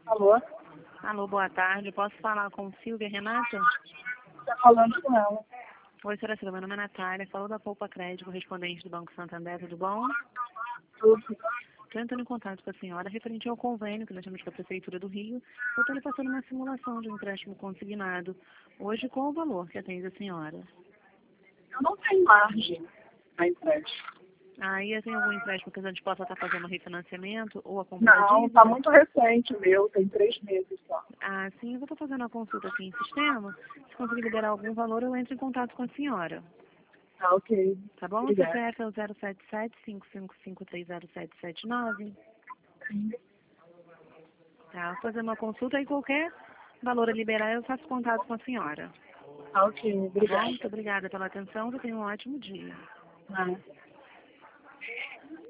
Alô? Alô, boa tarde. Posso falar com Silvia Renata? Tá falando com ela. Oi, senhora Silvia. Meu nome é Natália. Falou da Poupa Crédito, correspondente do Banco Santander. Tudo bom? Tudo. Estou entrando em contato com a senhora referente ao convênio que nós temos com a Prefeitura do Rio. Eu estou lhe passando uma simulação de um empréstimo consignado. Hoje, qual o valor que atende a senhora? Eu não tenho margem para empréstimo. Aí tem algum empréstimo que a gente possa estar fazendo refinanciamento ou a compra da Não, dívida? está muito recente o meu, tem 3 meses só. Ah, sim, eu vou estar fazendo a consulta aqui em sistema. Se conseguir liberar algum valor, eu entro em contato com a senhora. Tá, ok. Tá bom? O Obrigada. CPF é o 077-555-3079. Tá, vou fazer uma consulta e qualquer valor a liberar eu faço contato com a senhora. Tá, ok. Tá bom? Obrigada. Muito obrigada pela atenção. Que tenha um ótimo dia. Ah.